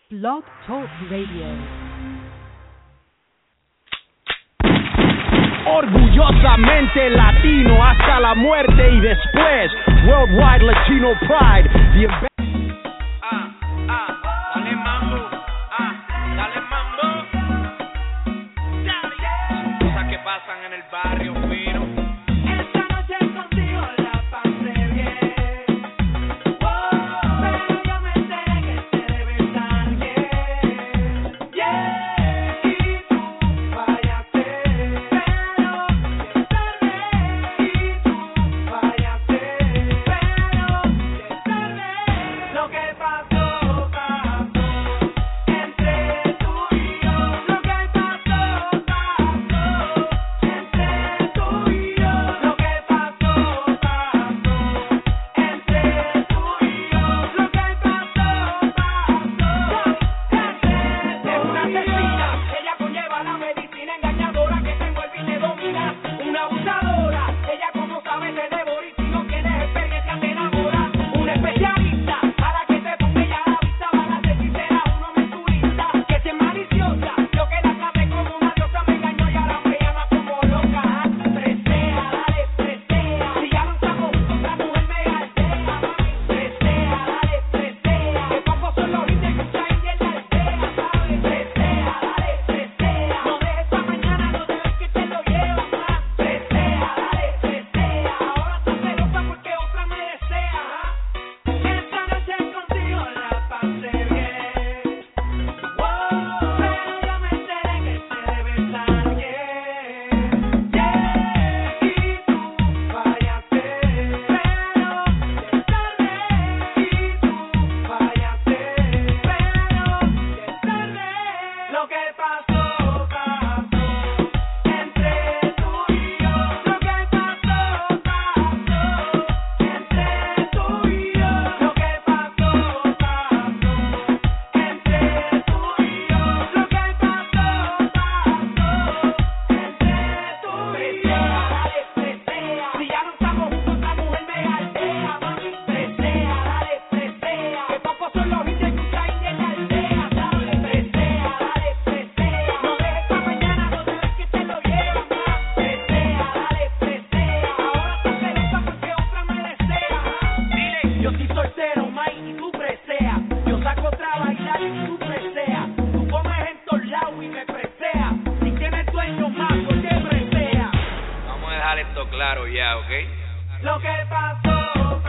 Blog Talk Radio. Orgullosamente latino hasta la muerte y después. Worldwide Latino Pride. Dale mambo, dale mambo. Son cosas que pasan en el barrio fino. Claro ya, ¿ok? Lo que pasó.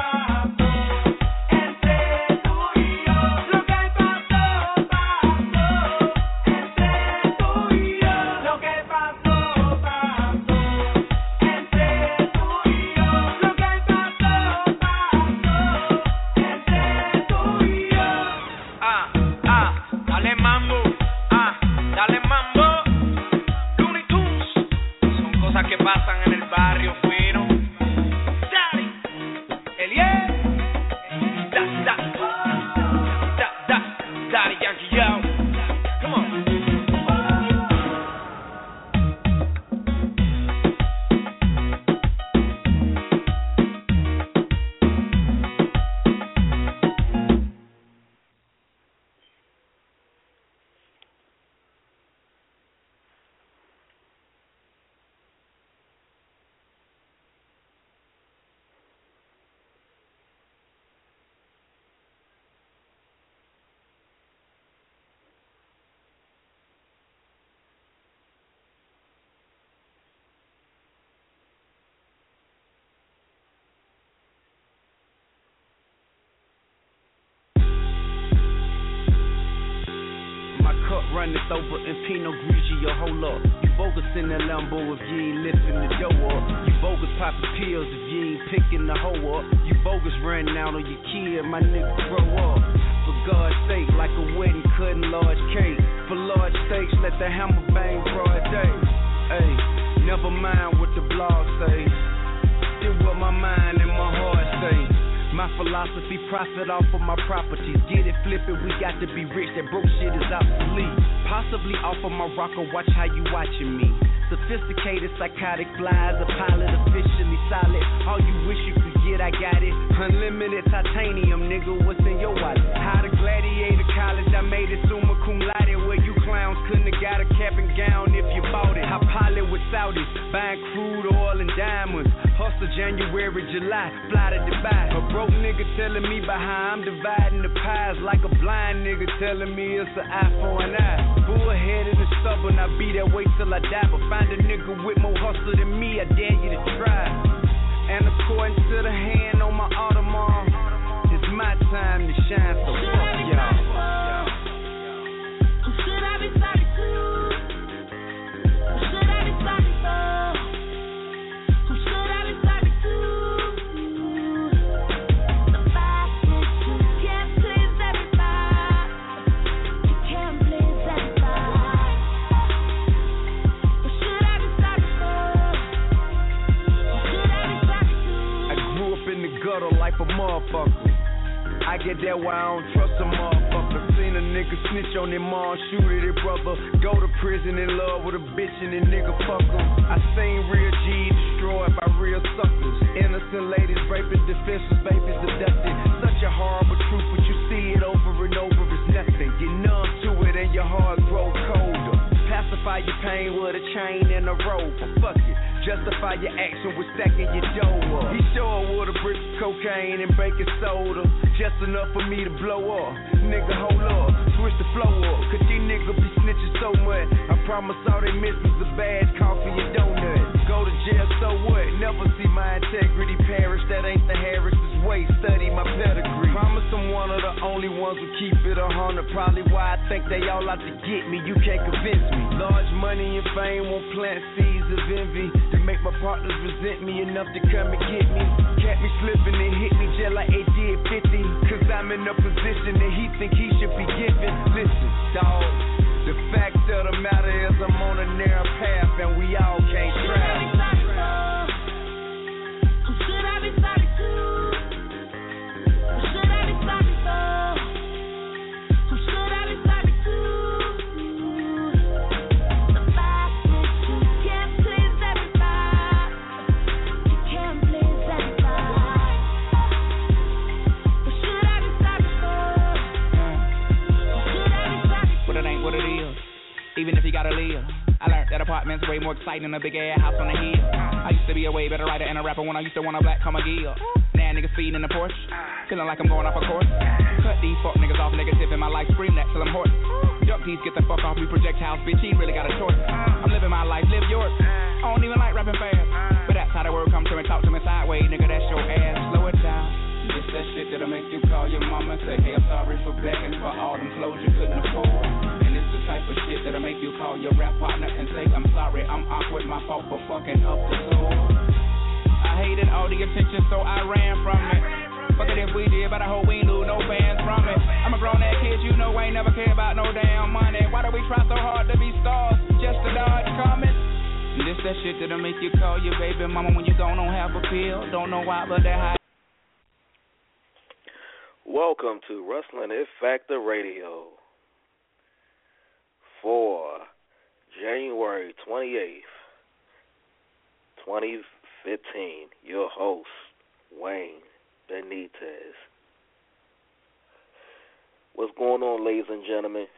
Runneth over in Pinot Grigio, hold up. You bogus in that Lambo if you ain't lifting the dough up. You bogus popping pills if you ain't picking the hoe up. You bogus running out on your kid, my nigga grow up. For God's sake, like a wedding cutting large cake. For large stakes, let the hammer bang broad day. Hey, never mind what the blog say. Still what my mind and my heart say. My philosophy, profit off of my properties. Get it, flip it, we got to be rich. That broke shit is obsolete. Possibly off of my rocker, watch how you watching me. Sophisticated, psychotic flies, a pilot officially solid. All you wish you could get, I got it. Unlimited titanium, nigga, what's in your wallet? How to gladiator college, I made it soon Buying crude oil and diamonds. Hustle January, July, fly to Dubai. A broke nigga telling me about how I'm dividing the pies, like a blind nigga telling me it's an eye for an eye. Bullheaded and stubborn, I be that way till I die. But find a nigga with more hustle than me, I dare you to try. And according to the hand on my Audemars, it's my time to shine, so fuck y'all. Who should I be sorry to? Who should I be sorry for? Who should I be sorry to? The fact that you can't please everybody. You can't please everybody. Who should I be sorry for? Who should I be sorry to? I grew up in the gutter like a motherfucker. I get that why I don't trust a motherfucker. Seen a nigga snitch on their mom, shoot at their brother. Go to prison in love with a bitch and then nigga fuck 'em. I seen real G destroyed by real suckers. Innocent ladies raping defenseless babies abducted. Such a horrible truth, but you see it over and over. It's nothing. Get numb to it and your heart grow colder. Pacify your pain with a chain and a rope. Fuck it. Justify your action with stacking your dough up. He show up with a brick of cocaine and baking soda. Just enough for me to blow up. Nigga, hold up. Switch the flow up. Cause these niggas be snitching so much. I promise all they miss is a bad coffee and donut. Go to jail, so what? Never see my integrity perish. That ain't the Harris's way. Study my pedigree. Promise I'm one of the only ones who keep it 100. Probably why I think they all out to get me. You can't convince me. Large money and fame won't plant seeds of envy. Make my partners resent me enough to come and get me. Catch me slipping and hit me just like they did 50. Cause I'm in a position that he think he should be given. Listen, dawg, the fact of the matter is I'm on a narrow path and we all can't travel. Who should I be sorry to? Who should I be sorry for? Who should I be sorry to? The fact that you can't please everybody. You can't please everybody. Who should I be sorry for? Who should I be sorry for? But it ain't what it is, even if you gotta live. I learned that apartment's way more exciting than a big ass house on the hill. I used to be a way better writer and a rapper when I used to want a black come gill. Now niggas feeding in the porch, feeling like I'm going off a course. Cut these fuck niggas off negative in my life, scream that till I'm hoarse. Duck these, get the fuck off me projectiles, bitch, he ain't really got a choice. I'm living my life, live yours. I don't even like rapping fast, but that's how the word comes to me, talk to me sideways, nigga, that's your ass. Slow it down. This that shit that'll make you call your mama and say, hey, I'm sorry for begging for all them clothes you couldn't afford. And it's the type of shit that'll make you call your rap partner and say, I'm sorry, I'm awkward, my fault for fucking up the door. I hated all the attention, so I ran from it. Fuck it if we did, but I hope we ain't lose no fans from it. I'm a grown ass kid, you know I ain't never care about no damn money. Why do we try so hard to be stars just to dodge coming? This that shit that'll make you call your baby mama when you don't have a pill. Don't know why, but that high. Welcome to Wrestling It Factor Radio for January 28th, 2015. Your host, Wayne Benitez. What's going on, ladies and gentlemen?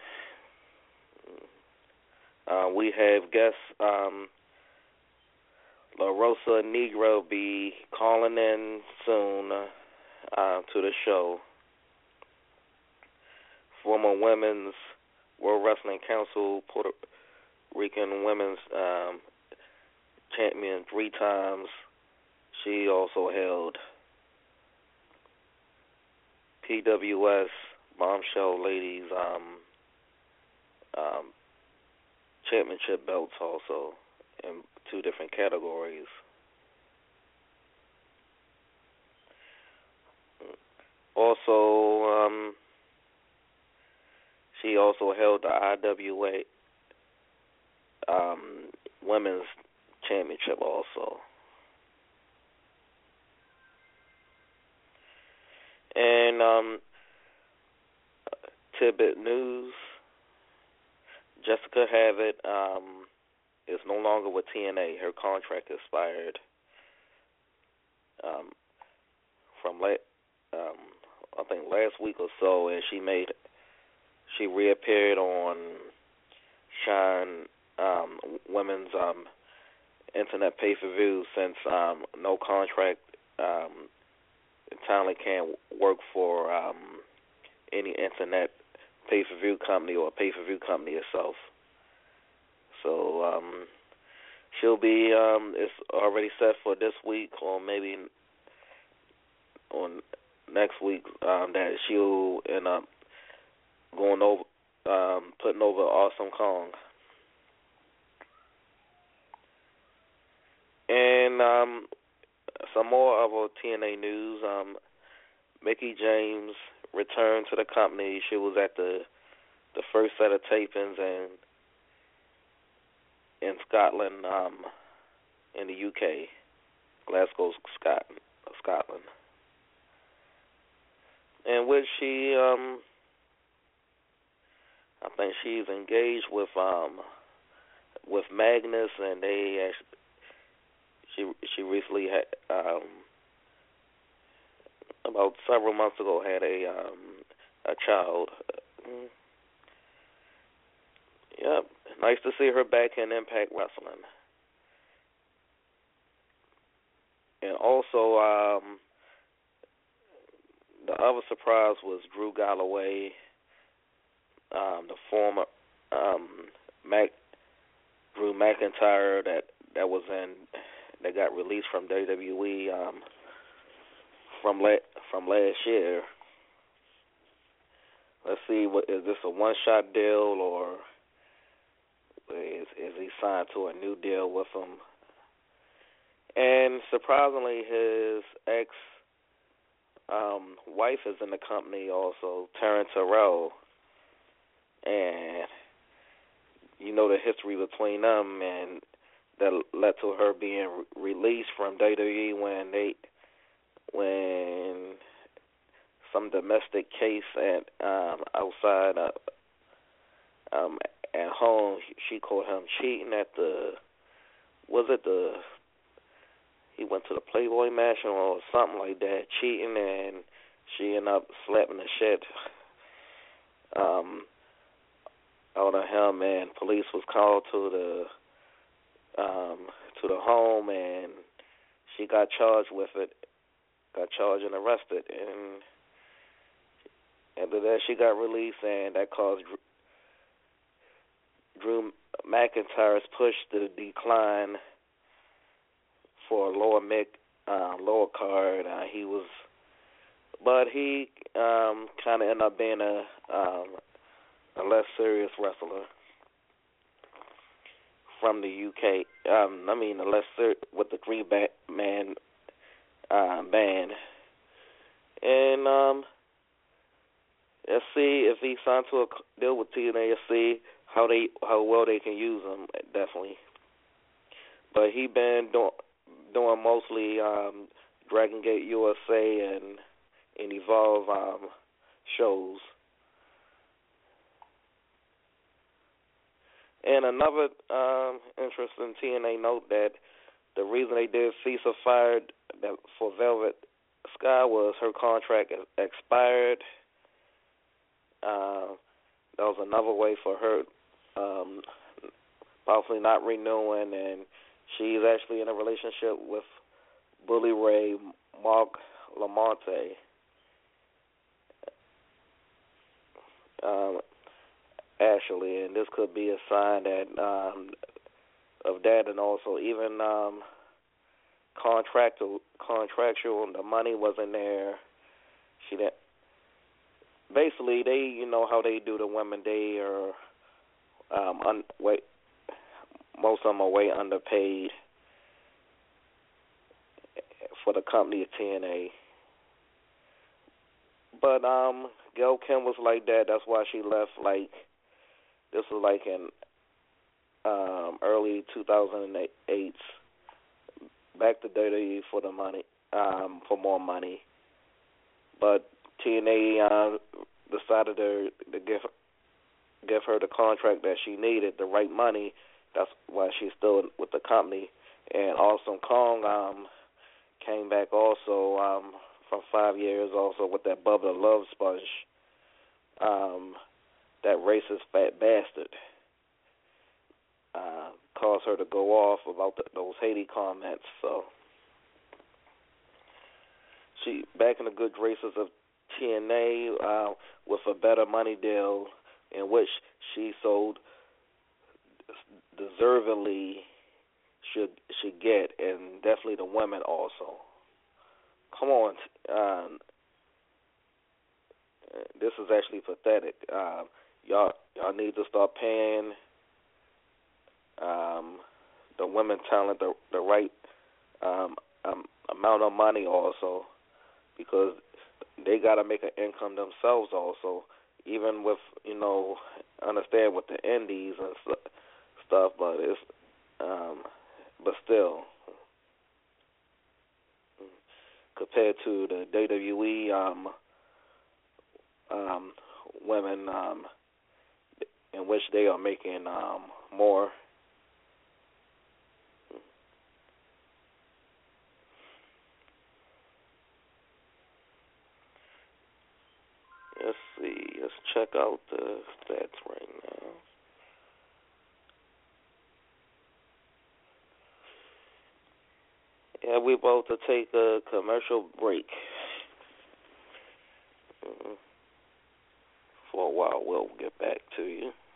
We have guests, La Rosa Negra will be calling in soon to the show. Former Women's World Wrestling Council Puerto Rican Women's Champion 3 times. She also held PWS Bombshell Ladies championship belts also in 2 different categories. Also, she also held the IWA Women's Championship also. And tidbit news, Jessica Havett is no longer with TNA. Her contract expired from I think last week or so, and she reappeared on Shine Women's internet pay-per-view since no contract. Talent can't work for any internet pay-per-view company or pay-per-view company itself. So she'll be, it's already set for this week or maybe on next week that she'll end up going over, putting over Awesome Kong. And some more of our TNA news. Mickie James returned to the company. She was at the first set of tapings in Scotland, in the UK, Glasgow, Scotland, in which she, I think she's engaged with Magnus, and they actually. She recently had about several months ago had a child. Yep, nice to see her back in Impact Wrestling. And also, the other surprise was Drew Galloway, the former Drew McIntyre that was in. That got released from WWE from last year. Let's see, is this a one-shot deal or is he signed to a new deal with them? And surprisingly, his ex-wife is in the company also, Taryn Terrell, and you know the history between them and. That led to her being released from WWE when some domestic case outside at home, she caught him cheating at he went to the Playboy Mansion or something like that, cheating, and she ended up slapping the shit out of him, and police was called to the home, and she got charged with it, and arrested, and after that she got released, and that caused Drew McIntyre's push to decline for a lower card. He kind of ended up being a less serious wrestler from the UK. With the three-man band. And let's see if he signed to a deal with TNA. Let's see how well they can use him, definitely. But he been doing mostly Dragon Gate USA and Evolve shows. And another interesting TNA note that the reason they did Cisa fired for Velvet Sky was her contract expired. That was another way for her possibly not renewing, and she's actually in a relationship with Bully Ray, Mark Lamonte. Actually, and this could be a sign that of that, and also even contractual, the money wasn't there. She didn't. Basically, they, you know how they do the women. They are most of them are way underpaid for the company of TNA. But Gail Kim was like that. That's why she left. This was like in early 2008. Back to WWE for the money, for more money. But TNA decided to give her the contract that she needed, the right money. That's why she's still with the company. And Awesome Kong came back also from 5 years also with that Bubba Love Sponge, that racist fat bastard. caused her to go off about those Haiti comments. So she back in the good graces of TNA with a better money deal in which she so deservedly should get, and definitely the women also. Come on, this is actually pathetic. Y'all need to start paying the women talent the right amount of money also, because they got to make an income themselves also, even with, understand with the indies and stuff, but it's but still, compared to the WWE women, in which they are making more. Let's see. Let's check out the stats right now. Yeah, we're about to take a commercial break. For a while, we'll get back to you.